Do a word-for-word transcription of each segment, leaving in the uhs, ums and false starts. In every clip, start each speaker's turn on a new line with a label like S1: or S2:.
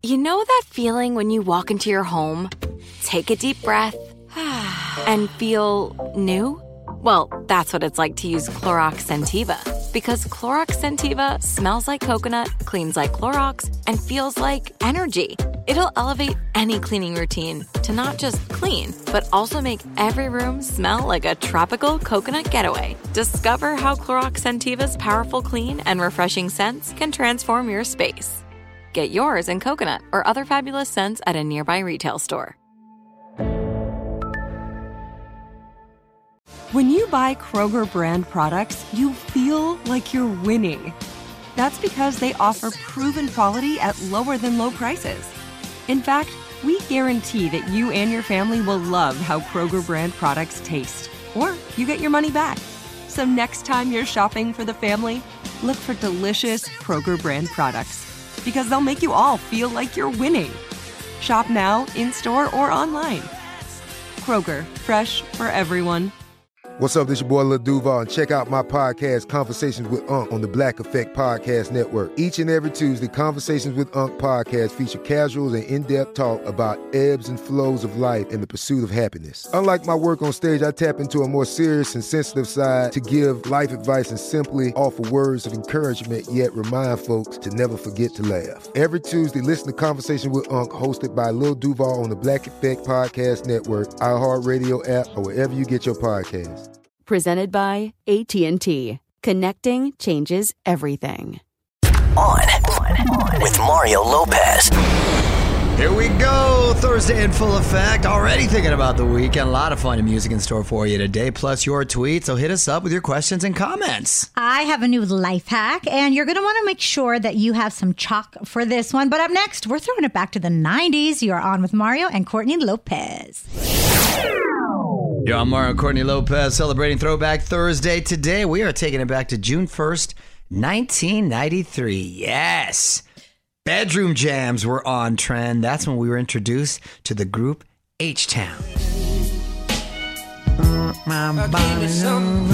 S1: You know that feeling when you walk into your home, take a deep breath, and feel new? Well, that's what it's like to use Clorox Scentiva. Because Clorox Scentiva smells like coconut, cleans like Clorox, and feels like energy. It'll elevate any cleaning routine to not just clean, but also make every room smell like a tropical coconut getaway. Discover how Clorox Scentiva's powerful clean and refreshing scents can transform your space. Get yours in coconut or other fabulous scents at a nearby retail store.
S2: When you buy Kroger brand products, you feel like you're winning. That's because they offer proven quality at lower than low prices. In fact, we guarantee that you and your family will love how Kroger brand products taste, or you get your money back. So next time you're shopping for the family, look for delicious Kroger brand products, because they'll make you all feel like you're winning. Shop now, in-store, or online. Kroger, fresh for everyone.
S3: What's up, this your boy Lil Duval, and check out my podcast, Conversations with Unc, on the Black Effect Podcast Network. Each and every Tuesday, Conversations with Unc podcast feature casuals and in-depth talk about ebbs and flows of life and the pursuit of happiness. Unlike my work on stage, I tap into a more serious and sensitive side to give life advice and simply offer words of encouragement, yet remind folks to never forget to laugh. Every Tuesday, listen to Conversation with Unc, hosted by Lil Duval on the Black Effect Podcast Network, iHeartRadio app, or wherever you get your podcasts.
S4: Presented by A T and T. Connecting changes everything.
S5: On, on with Mario Lopez.
S6: Here we go. Thursday in full effect. Already thinking about the weekend. A lot of fun and music in store for you today, plus your tweets. So hit us up with your questions and comments.
S7: I have a new life hack, and you're going to want to make sure that you have some chalk for this one. But up next, we're throwing it back to the nineties. You're on with Mario and Courtney Lopez.
S6: Yo, I'm Mario Courtney Lopez, celebrating Throwback Thursday. Today, we are taking it back to June first, nineteen ninety-three. Yes. Bedroom jams were on trend. That's when we were introduced to the group H-Town. My body,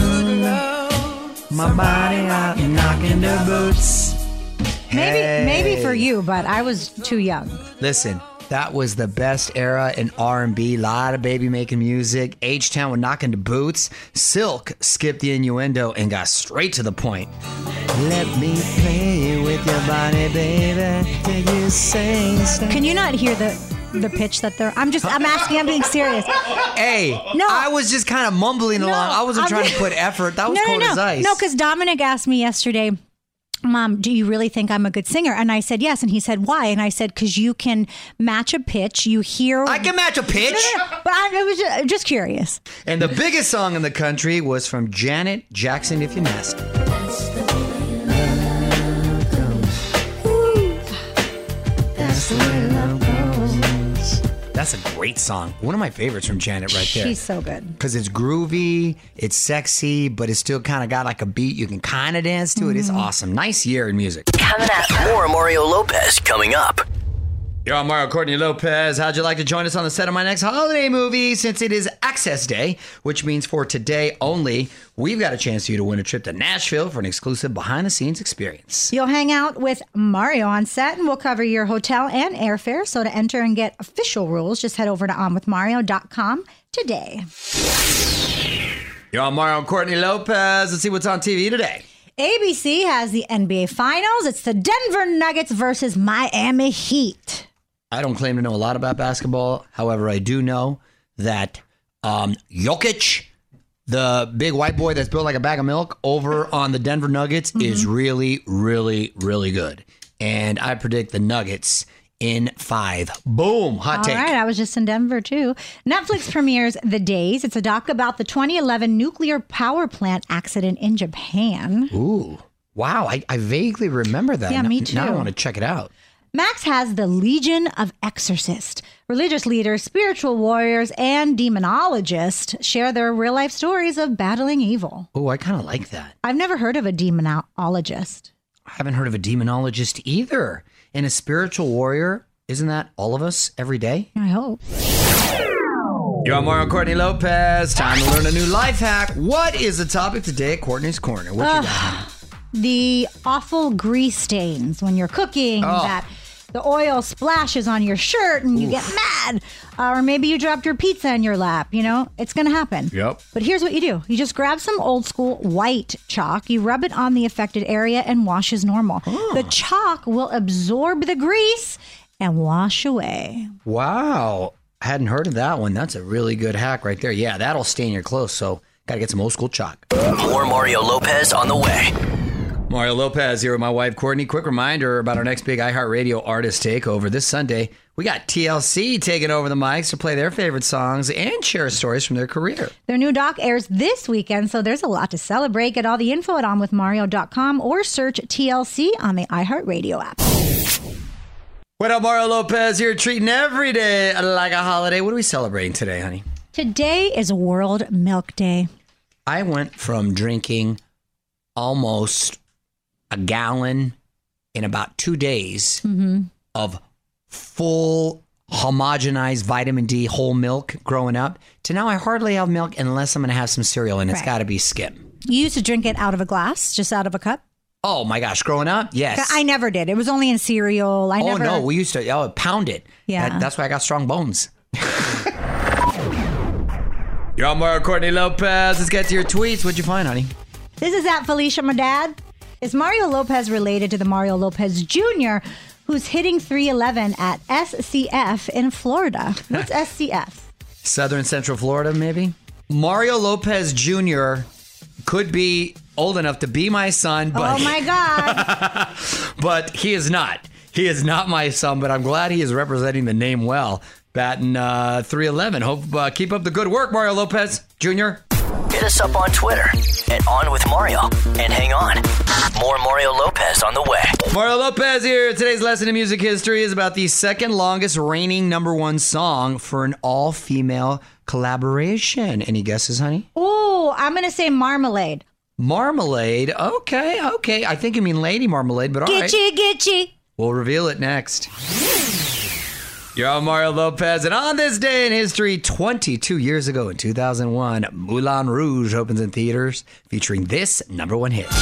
S6: my body out knocking the boots.
S7: Maybe,
S6: Hey.
S7: maybe for you, but I was too young.
S6: Listen. That was the best era in R and B. A lot of baby making music. H-Town would knock into boots. Silk skipped the innuendo and got straight to the point. Let me play with your body, baby. Till you say so.
S7: Can you not hear the the pitch that they're... I'm just, I'm asking, I'm being serious.
S6: Hey,
S7: No.
S6: I was just kind of mumbling
S7: No,
S6: along. I wasn't
S7: I'm
S6: trying
S7: just-
S6: to put effort. That was
S7: no,
S6: cold
S7: no, no.
S6: as ice.
S7: No, because Dominic asked me yesterday, Mom, do you really think I'm a good singer? And I said, yes. And he said, why? And I said, because you can match a pitch. You hear...
S6: I can match a pitch.
S7: No, no, no. But I, I was just, just curious.
S6: And the biggest song in the country was from Janet Jackson, If You Missed. That's the way love goes. That's a great song. One of my favorites from Janet right there.
S7: She's so good.
S6: Because it's groovy, it's sexy, but it's still kind of got like a beat. You can kind of dance to it. It's awesome. Nice year in music.
S5: Coming up. More Mario Lopez coming up.
S6: Yo, I'm Mario Courtney Lopez. How'd you like to join us on the set of my next holiday movie? Since it is Access Day, which means for today only, we've got a chance for you to win a trip to Nashville for an exclusive behind-the-scenes experience.
S7: You'll hang out with Mario on set, and we'll cover your hotel and airfare. So to enter and get official rules, just head over to on with mario dot com today.
S6: Yo, I'm Mario Courtney Lopez. Let's see what's on T V today.
S7: A B C has the N B A Finals. It's the Denver Nuggets versus Miami Heat.
S6: I don't claim to know a lot about basketball. However, I do know that um, Jokic, the big white boy that's built like a bag of milk over on the Denver Nuggets, mm-hmm. is really, really, really good. And I predict the Nuggets in five. Boom. Hot
S7: All
S6: take.
S7: All right. I was just in Denver, too. Netflix premieres The Days. It's a doc about the twenty eleven nuclear power plant accident in Japan.
S6: Ooh. Wow. I, I vaguely remember that.
S7: Yeah, me too.
S6: Now I want to check it out.
S7: Max has the Legion of Exorcists. Religious leaders, spiritual warriors, and demonologists share their real-life stories of battling evil.
S6: Oh, I kind of like that.
S7: I've never heard of a demonologist.
S6: I haven't heard of a demonologist either. And a spiritual warrior, isn't that all of us every day?
S7: I hope.
S6: Yo, I'm Mario Courtney Lopez. Time to learn a new life hack. What is the topic today at Courtney's Corner? What you got?
S7: The awful grease stains when you're cooking
S6: Oh.
S7: that the oil splashes on your shirt and you
S6: Oof.
S7: get mad. Uh, or maybe you dropped your pizza in your lap. You know, it's going to happen.
S6: Yep.
S7: But here's what you do. You just grab some old school white chalk. You rub it on the affected area and wash as normal.
S6: Huh.
S7: The chalk will absorb the grease and wash away.
S6: Wow. I hadn't heard of that one. That's a really good hack right there. Yeah, that'll stain your clothes. So got to get some old school chalk.
S5: More Mario Lopez on the way.
S6: Mario Lopez here with my wife, Courtney. Quick reminder about our next big iHeartRadio artist takeover. This Sunday, we got T L C taking over the mics to play their favorite songs and share stories from their career.
S7: Their new doc airs this weekend, so there's a lot to celebrate. Get all the info at on with mario dot com or search T L C on the iHeartRadio app.
S6: What up, Mario Lopez here, treating every day like a holiday. What are we celebrating today, honey?
S7: Today is World Milk Day.
S6: I went from drinking almost a gallon in about two days
S7: Mm-hmm.
S6: of full homogenized vitamin D whole milk growing up to now I hardly have milk unless I'm going to have some cereal, and it's
S7: Right.
S6: got to be Skim.
S7: You used to drink it out of a glass, just out of a cup?
S6: Oh my gosh, growing up, yes.
S7: I never did. It was only in cereal. I
S6: oh
S7: never.
S6: no, we used to oh, pound it.
S7: Yeah.
S6: That- that's why I got strong bones. Yo, Mario Courtney Lopez. Let's get to your tweets. What'd you find, honey?
S7: This is at Felicia, my dad. Is Mario Lopez related to the Mario Lopez Junior who's hitting three eleven at S C F in Florida? What's S C F?
S6: Southern Central Florida, maybe? Mario Lopez Junior could be old enough to be my son, but
S7: Oh my God.
S6: but he is not. He is not my son, but I'm glad he is representing the name well. Batting uh, three eleven. Hope uh, keep up the good work, Mario Lopez Junior
S5: Hit us up on Twitter at On With Mario. And hang on, more Mario Lopez on the way.
S6: Mario Lopez here. Today's lesson in music history is about the second longest reigning number one song for an all-female collaboration. Any guesses, honey?
S7: Oh, I'm going to say Marmalade.
S6: Marmalade. Okay, okay. I think you mean Lady Marmalade, but all right.
S7: Gitchy, gitchy.
S6: We'll reveal it next. You're on Mario Lopez, and on this day in history, twenty-two years ago in two thousand one, Moulin Rouge opens in theaters, featuring this number one hit.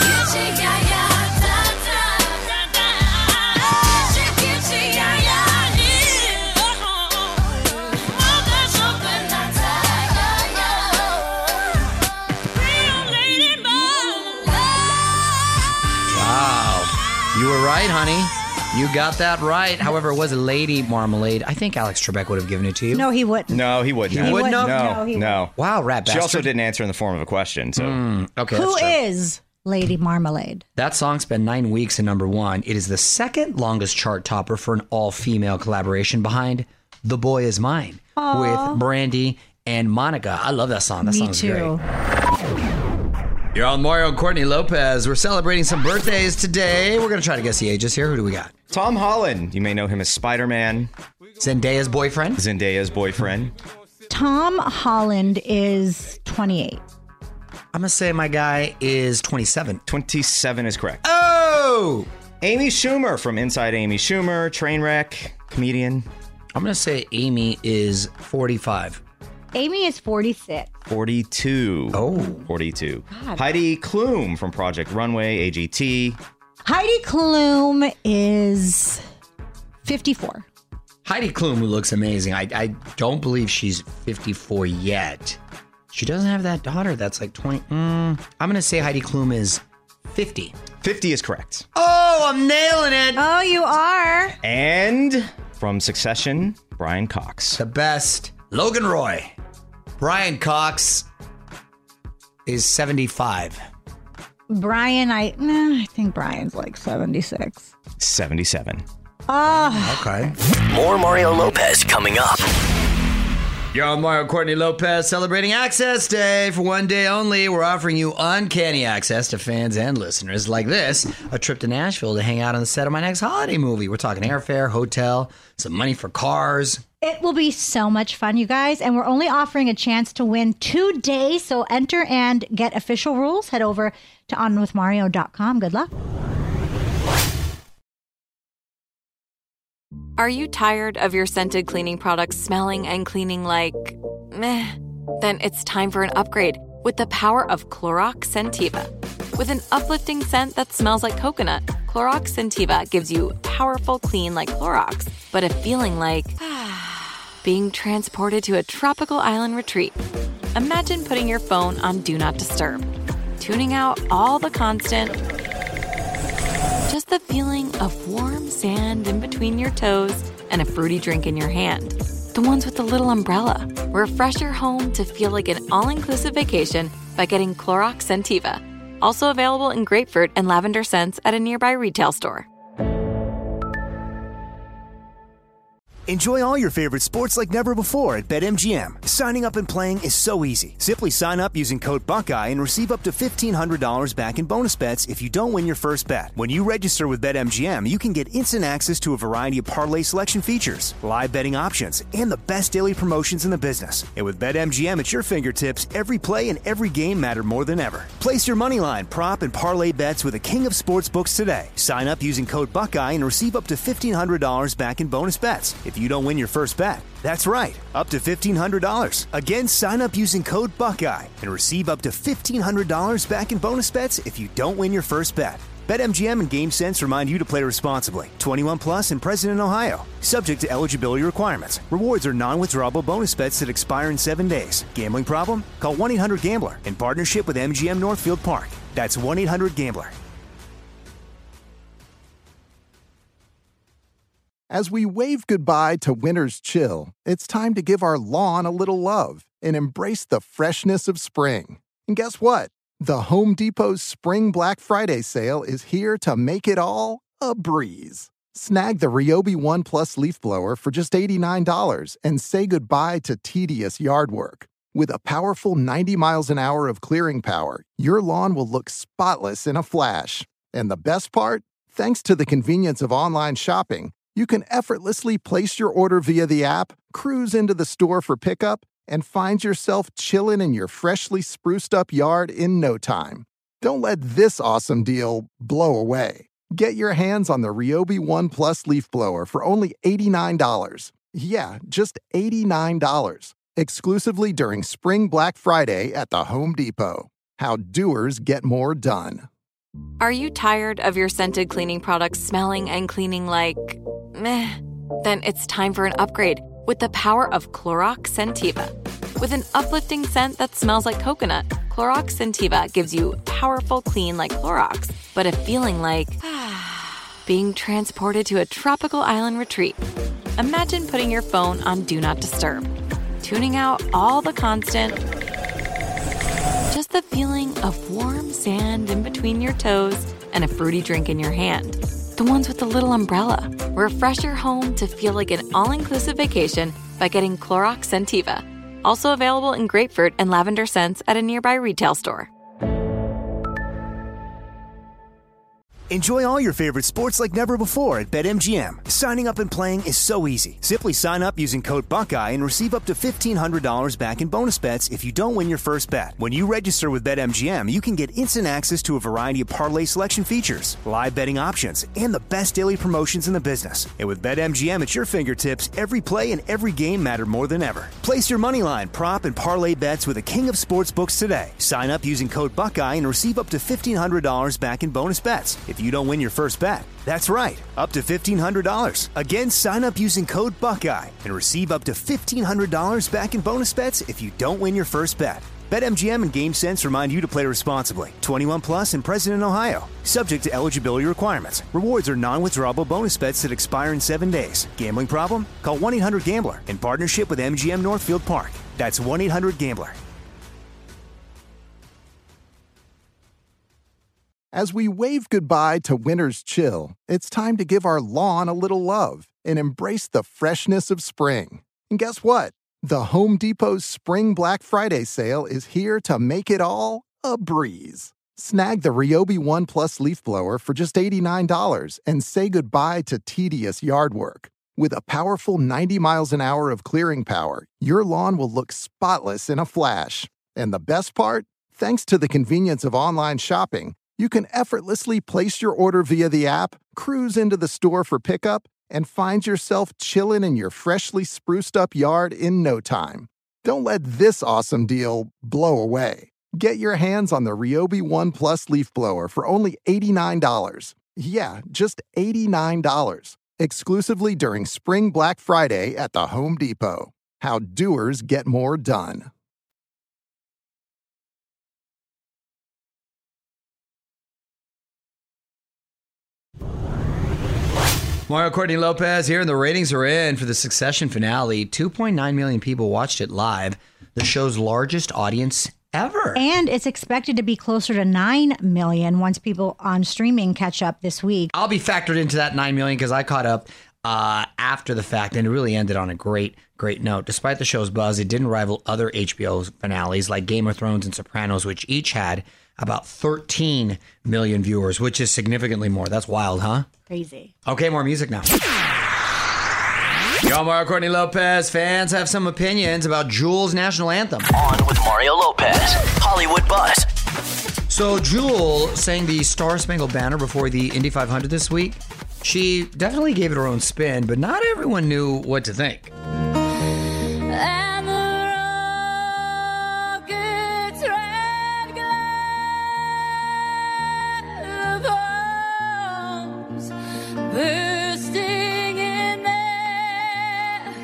S6: Wow. You were right, honey. You got that right. However, it was a Lady Marmalade. I think Alex Trebek would have given it to you.
S7: No, he wouldn't.
S8: No, he wouldn't.
S6: He
S8: have.
S6: wouldn't have?
S8: No,
S7: No, he
S8: no.
S6: Wow, rat
S8: She
S6: bastard.
S8: also didn't answer in the form of a question. So
S6: Mm, okay,
S7: Who
S6: that's true.
S7: is Lady Marmalade?
S6: That song spent nine weeks in number one. It is the second longest chart topper for an all-female collaboration behind The Boy Is Mine with Brandy and Monica. I love that song. That
S7: Me
S6: song's
S7: too.
S6: great. You're on Mario and Courtney Lopez. We're celebrating some birthdays today. We're going to try to guess the ages here. Who do we got?
S8: Tom Holland, you may know him as Spider-Man,
S6: Zendaya's boyfriend?
S8: Zendaya's boyfriend.
S7: Tom Holland is twenty-eight.
S6: I'm going to say my guy is twenty-seven.
S8: twenty-seven is correct.
S6: Oh!
S8: Amy Schumer from Inside Amy Schumer, Trainwreck, comedian.
S6: I'm going to say Amy is forty-five.
S7: Amy is forty-six.
S8: forty-two.
S6: Oh.
S8: forty-two. Heidi Klum from Project Runway, A G T.
S7: Heidi Klum is fifty-four.
S6: Heidi Klum, who looks amazing. I, I don't believe she's fifty-four yet. She doesn't have that daughter that's like twenty. Mm, I'm going to say Heidi Klum is fifty.
S8: fifty is correct.
S6: Oh, I'm nailing it.
S7: Oh, you are?
S8: And from Succession, Brian Cox.
S6: The best. Logan Roy. Brian Cox is seventy-five.
S7: Brian, I, nah, I think Brian's like seventy-six.
S8: seventy-seven.
S7: Oh,
S6: Okay.
S5: More Mario Lopez coming up.
S6: You're on Mario Courtney Lopez celebrating Access Day. For one day only, we're offering you uncanny access to fans and listeners like this. A trip to Nashville to hang out on the set of my next holiday movie. We're talking airfare, hotel, some money for cars.
S7: it will be so much fun, you guys. And we're only offering a chance to win two days. So enter and get official rules. Head over to on with mario dot com. Good luck.
S1: Are you tired of your scented cleaning products smelling and cleaning like meh? Then it's time for an upgrade with the power of Clorox Scentiva. With an uplifting scent that smells like coconut, Clorox Sentiva gives you powerful clean like Clorox, but a feeling like being transported to a tropical island retreat. Imagine putting your phone on Do Not Disturb, tuning out all the constant, just the feeling of warm sand in between your toes and a fruity drink in your hand. The ones with the little umbrella. Refresh your home to feel like an all-inclusive vacation by getting Clorox Sentiva. Also available in grapefruit and lavender scents at a nearby retail store.
S9: Enjoy all your favorite sports like never before at BetMGM. Signing up and playing is so easy. Simply sign up using code Buckeye and receive up to fifteen hundred dollars back in bonus bets if you don't win your first bet. When you register with BetMGM, you can get instant access to a variety of parlay selection features, live betting options, and the best daily promotions in the business. And with BetMGM at your fingertips, every play and every game matter more than ever. Place your moneyline, prop, and parlay bets with the king of sportsbooks today. Sign up using code Buckeye and receive up to fifteen hundred dollars back in bonus bets if you don't win your first bet. That's right, up to fifteen hundred dollars. Again, sign up using code Buckeye and receive up to fifteen hundred dollars back in bonus bets if you don't win your first bet. BetMGM and GameSense remind you to play responsibly. twenty-one plus and present in Ohio. Subject to eligibility requirements. Rewards are non-withdrawable bonus bets that expire in seven days. Gambling problem? Call one eight hundred gambler in partnership with M G M Northfield Park. That's one eight hundred gambler.
S10: As we wave goodbye to winter's chill, it's time to give our lawn a little love and embrace the freshness of spring. And guess what? The Home Depot's Spring Black Friday sale is here to make it all a breeze. Snag the Ryobi One Plus leaf blower for just eighty-nine dollars and say goodbye to tedious yard work. With a powerful ninety miles an hour of clearing power, your lawn will look spotless in a flash. And the best part? Thanks to the convenience of online shopping, you can effortlessly place your order via the app, cruise into the store for pickup, and find yourself chilling in your freshly spruced up yard in no time. Don't let this awesome deal blow away. Get your hands on the Ryobi One Plus leaf blower for only eighty-nine dollars. Yeah, just eighty-nine dollars. Exclusively during Spring Black Friday at the Home Depot. How doers get more done.
S1: Are you tired of your scented cleaning products smelling and cleaning like meh? Then it's time for an upgrade with the power of Clorox Sentiva. With an uplifting scent that smells like coconut, Clorox Sentiva gives you powerful clean like Clorox, but a feeling like being transported to a tropical island retreat. Imagine putting your phone on Do Not Disturb, tuning out all the constant, just the feeling of warm sand in between your toes and a fruity drink in your hand. The ones with the little umbrella. Refresh your home to feel like an all-inclusive vacation by getting Clorox Sentiva. Also available in grapefruit and lavender scents at a nearby retail store.
S9: Enjoy all your favorite sports like never before at BetMGM. Signing up and playing is so easy. Simply sign up using code Buckeye and receive up to fifteen hundred dollars back in bonus bets if you don't win your first bet. When you register with BetMGM, you can get instant access to a variety of parlay selection features, live betting options, and the best daily promotions in the business. And with BetMGM at your fingertips, every play and every game matter more than ever. Place your moneyline, prop, and parlay bets with the king of sportsbooks today. Sign up using code Buckeye and receive up to fifteen hundred dollars back in bonus bets if you don't win your first bet. That's right, up to fifteen hundred dollars. Again, sign up using code Buckeye and receive up to fifteen hundred dollars back in bonus bets if you don't win your first bet. BetMGM and GameSense remind you to play responsibly. twenty-one plus and present in Ohio. Subject to eligibility requirements. Rewards are non-withdrawable bonus bets that expire in seven days. Gambling problem? Call one eight hundred gambler in partnership with M G M Northfield Park. That's one eight hundred gambler.
S10: As we wave goodbye to winter's chill, it's time to give our lawn a little love and embrace the freshness of spring. And guess what? The Home Depot's Spring Black Friday sale is here to make it all a breeze. Snag the Ryobi One Plus leaf blower for just eighty-nine dollars and say goodbye to tedious yard work. With a powerful ninety miles an hour of clearing power, your lawn will look spotless in a flash. And the best part? Thanks to the convenience of online shopping, you can effortlessly place your order via the app, cruise into the store for pickup, and find yourself chilling in your freshly spruced up yard in no time. Don't let this awesome deal blow away. Get your hands on the Ryobi One Plus leaf blower for only eighty-nine dollars. Yeah, just eighty-nine dollars. Exclusively during Spring Black Friday at the Home Depot. How doers get more done.
S6: Mario Courtney Lopez here, and the ratings are in for the Succession finale. two point nine million people watched it live, the show's largest audience ever.
S7: And it's expected to be closer to nine million once people on streaming catch up this week.
S6: I'll be factored into that nine million because I caught up uh, after the fact, and it really ended on a great, great note. Despite the show's buzz, it didn't rival other H B O finales like Game of Thrones and Sopranos, which each had about thirteen million viewers, which is significantly more. That's wild, huh?
S7: Crazy.
S6: Okay, more music now. Yo, Mario Courtney Lopez. Fans have some opinions about Jewel's national anthem.
S5: On with Mario Lopez, Hollywood Buzz.
S6: So Jewel sang the Star Spangled Banner before the Indy five hundred this week. She definitely gave it her own spin, but not everyone knew what to think.
S11: And the rocket's red glare bombs bursting in there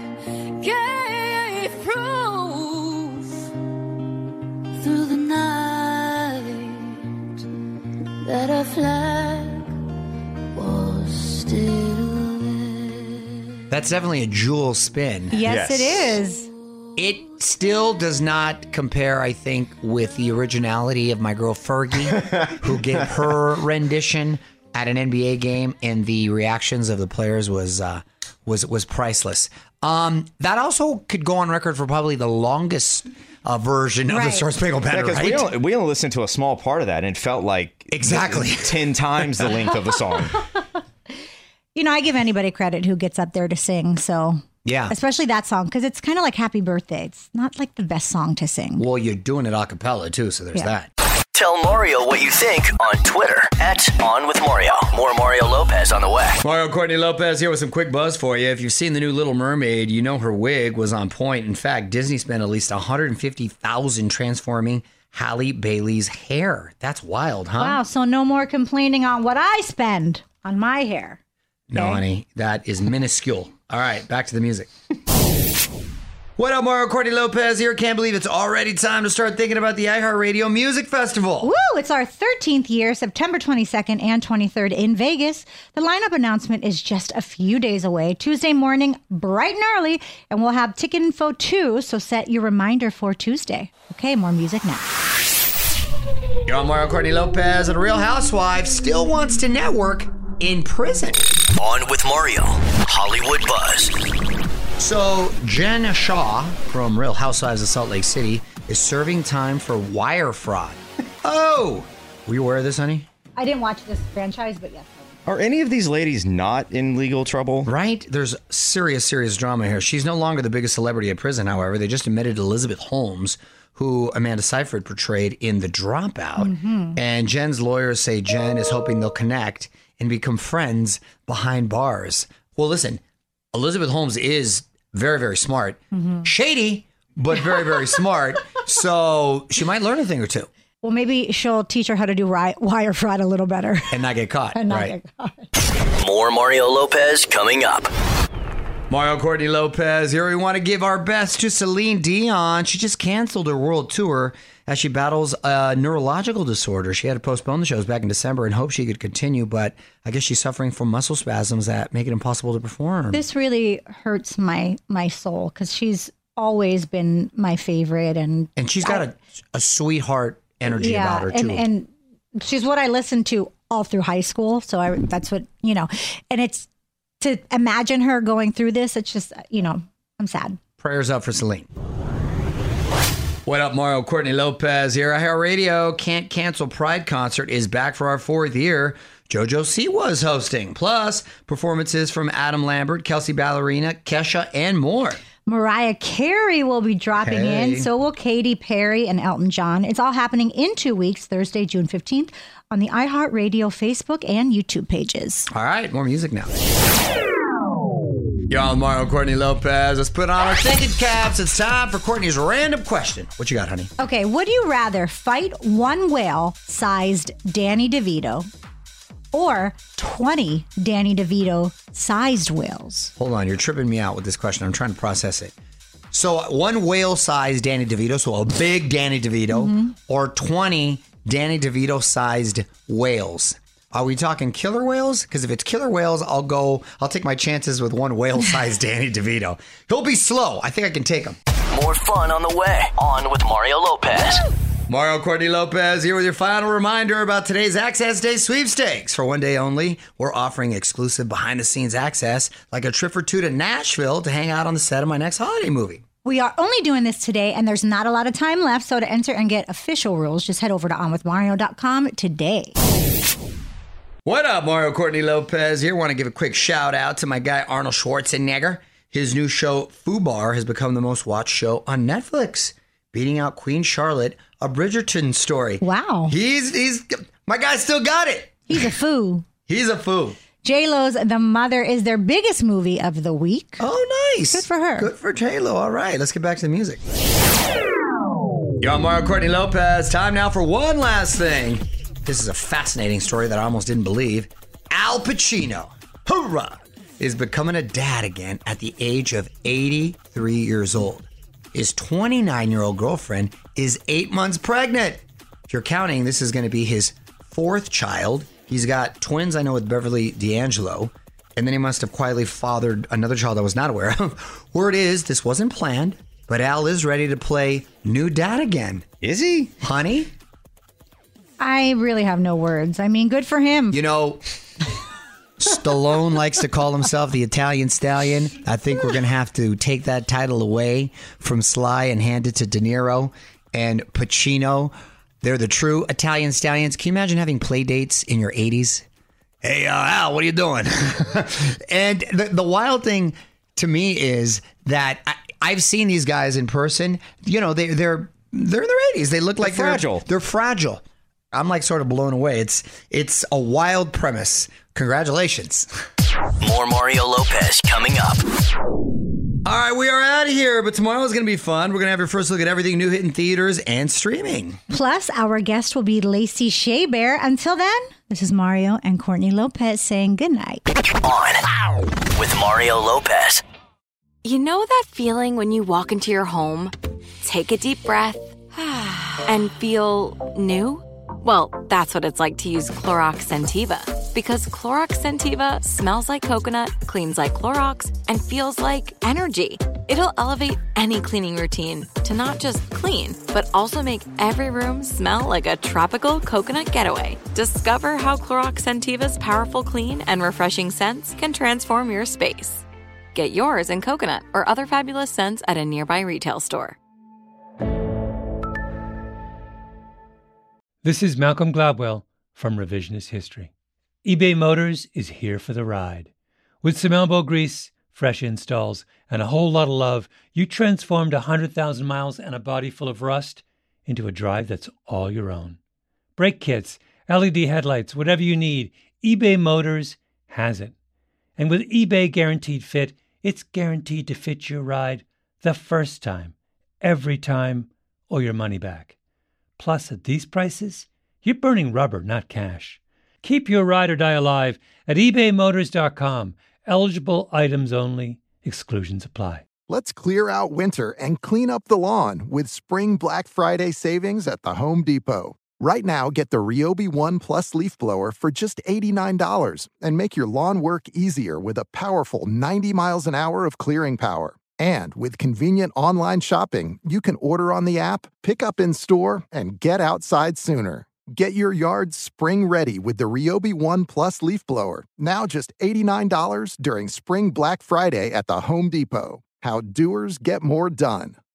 S11: gave proof through the night that our flag was still there.
S6: That's definitely a Jewel spin.
S7: Yes, it is.
S6: It still does not compare, I think, with the originality of my girl Fergie, who gave her rendition at an N B A game, and the reactions of the players was uh, was was priceless. Um, that also could go on record for probably the longest uh, version of
S8: Right.
S6: the Star Spangled Banner,
S8: Yeah, 'cause
S6: right?
S8: we only, we only listened to a small part of that, and it felt like
S6: exactly
S8: ten times the length of the song.
S7: You know, I give anybody credit who gets up there to sing. So,
S6: Yeah.
S7: especially that song, because it's kind of like Happy Birthday. It's not like the best song to sing.
S6: Well, you're doing it a cappella, too, so there's
S7: Yeah.
S6: that.
S5: Tell Mario what you think on Twitter at On With Mario. More Mario Lopez on the way.
S6: Mario Courtney Lopez here with some quick buzz for you. If you've seen the new Little Mermaid, you know her wig was on point. In fact, Disney spent at least one hundred fifty thousand dollars transforming Halle Bailey's hair. That's wild, huh?
S7: Wow. So no more complaining on what I spend on my hair.
S6: No,
S7: Okay.
S6: honey, that is minuscule. All right, back to the music. What up, Mario Courtney Lopez here. Can't believe it's already time to start thinking about the iHeartRadio Music Festival.
S7: Woo! It's our thirteenth year, September twenty-second and twenty-third in Vegas. The lineup announcement is just a few days away, Tuesday morning, bright and early, and we'll have ticket info too, so set your reminder for Tuesday. Okay, more music now.
S6: You're on Mario Courtney Lopez, and a Real Housewife still wants to network in prison.
S5: On with Mario, Hollywood Buzz.
S6: So, Jen Shaw from Real Housewives of Salt Lake City is serving time for wire fraud. Oh! Were you aware of this, honey?
S7: I didn't watch this franchise, but yes.
S8: Are any of these ladies not in legal trouble?
S6: Right? There's serious, serious drama here. She's no longer the biggest celebrity at prison, however. They just admitted Elizabeth Holmes, who Amanda Seyfried portrayed in The Dropout.
S7: Mm-hmm.
S6: And Jen's lawyers say Jen is hoping they'll connect and become friends behind bars. Well, listen, Elizabeth Holmes is very, very smart.
S7: Mm-hmm.
S6: Shady, but very, very smart. So she might learn a thing or two
S7: Well, maybe she'll teach her how to do ri- wire fraud a little better.
S6: and not get caught.
S7: And not
S6: right.
S7: get caught.
S5: More Mario Lopez coming up.
S6: Mario Courtney Lopez. Here we want to give our best to Celine Dion. She just canceled her world tour as she battles a neurological disorder. She had to postpone the shows back in December and hoped she could continue, but I guess she's suffering from muscle spasms that make it impossible to perform.
S7: This really hurts my my soul because she's always been my favorite, and
S6: and she's got
S7: I-
S6: a, a sweetheart energy
S7: yeah,
S6: about her, too.
S7: and and she's what I listened to all through high school. So I that's what you know, and it's to imagine her going through this. It's just you know, I'm sad.
S6: Prayers up for Celine. What up, Mario Courtney Lopez here. iHeartRadio Can't Cancel Pride Concert is back for our fourth year. JoJo Siwa is hosting. Plus, performances from Adam Lambert, Kelsey Ballerina, Kesha, and more.
S7: Mariah Carey will be dropping
S6: Hey.
S7: in. So will Katy Perry and Elton John. It's all happening in two weeks, Thursday, June fifteenth, on the iHeartRadio Facebook and YouTube pages.
S6: All right, more music now. Y'all, Mario Courtney Lopez. Let's put on our thinking caps. It's time for Courtney's random question. What you got, honey?
S7: Okay, would you rather fight one whale-sized Danny DeVito or twenty Danny DeVito-sized whales?
S6: Hold on, you're tripping me out with this question. I'm trying to process it. So one whale-sized Danny DeVito, so a big Danny DeVito, mm-hmm. or twenty Danny DeVito-sized whales. Are we talking killer whales? Because if it's killer whales, I'll go, I'll take my chances with one whale-sized Danny DeVito. He'll be slow. I think I can take him.
S5: More fun on the way. On with Mario Lopez.
S6: Mario Courtney Lopez here with your final reminder about today's Access Day sweepstakes. For one day only, we're offering exclusive behind-the-scenes access, like a trip or two to Nashville to hang out on the set of my next holiday movie.
S7: We are only doing this today, and there's not a lot of time left, so to enter and get official rules, just head over to on with mario dot com today.
S6: What up, Mario Courtney Lopez here. Want to give a quick shout out to my guy Arnold Schwarzenegger. His new show, Fubar, has become the most watched show on Netflix, beating out Queen Charlotte, a Bridgerton story.
S7: Wow.
S6: He's, he's, my guy still got it.
S7: He's a foo.
S6: He's a foo.
S7: J-Lo's The Mother is their biggest movie of the week.
S6: Oh, nice.
S7: Good for her.
S6: Good for J-Lo. All right, let's get back to the music. Yo, I'm Mario Courtney Lopez. Time now for one last thing. This is a fascinating story that I almost didn't believe. Al Pacino, hoorah, is becoming a dad again at the age of eighty-three years old. His twenty-nine-year-old girlfriend is eight months pregnant. If you're counting, this is going to be his fourth child. He's got twins, I know, with Beverly D'Angelo. And then he must have quietly fathered another child I was not aware of. Word is, this wasn't planned, but Al is ready to play new dad again.
S8: Is he?
S6: Honey?
S7: I really have no words. I mean, good for him.
S6: You know, Stallone likes to call himself the Italian Stallion. I think we're going to have to take that title away from Sly and hand it to De Niro and Pacino. They're the true Italian Stallions. Can you imagine having play dates in your eighties? Hey, uh, Al, what are you doing? And the, the wild thing to me is that I, I've seen these guys in person. You know, they, they're they're in their eighties. They look like
S8: they're fragile.
S6: They're, they're fragile. I'm like sort of blown away. It's it's a wild premise. Congratulations.
S5: More Mario Lopez coming up.
S6: All right, we are out of here, but tomorrow is going to be fun. We're going to have your first look at everything new hitting theaters and streaming.
S7: Plus, our guest will be Lacey Shea Bear. Until then, this is Mario and Courtney Lopez saying goodnight.
S5: On with Mario Lopez.
S1: You know that feeling when you walk into your home, take a deep breath, and feel new? Well, that's what it's like to use Clorox Scentiva. Because Clorox Scentiva smells like coconut, cleans like Clorox, and feels like energy. It'll elevate any cleaning routine to not just clean, but also make every room smell like a tropical coconut getaway. Discover how Clorox Scentiva's powerful clean and refreshing scents can transform your space. Get yours in coconut or other fabulous scents at a nearby retail store.
S12: This is Malcolm Gladwell from Revisionist History. eBay Motors is here for the ride. With some elbow grease, fresh installs, and a whole lot of love, you transformed one hundred thousand miles and a body full of rust into a drive that's all your own. Brake kits, L E D headlights, whatever you need, eBay Motors has it. And with eBay Guaranteed Fit, it's guaranteed to fit your ride the first time, every time, or your money back. Plus, at these prices, you're burning rubber, not cash. Keep your ride or die alive at ebay motors dot com. Eligible items only. Exclusions apply.
S10: Let's clear out winter and clean up the lawn with Spring Black Friday savings at the Home Depot. Right now, get the Ryobi One Plus leaf blower for just eighty-nine dollars and make your lawn work easier with a powerful ninety miles an hour of clearing power. And with convenient online shopping, you can order on the app, pick up in store, and get outside sooner. Get your yard spring ready with the Ryobi One Plus leaf blower, now just eighty-nine dollars during Spring Black Friday at the Home Depot. How doers get more done.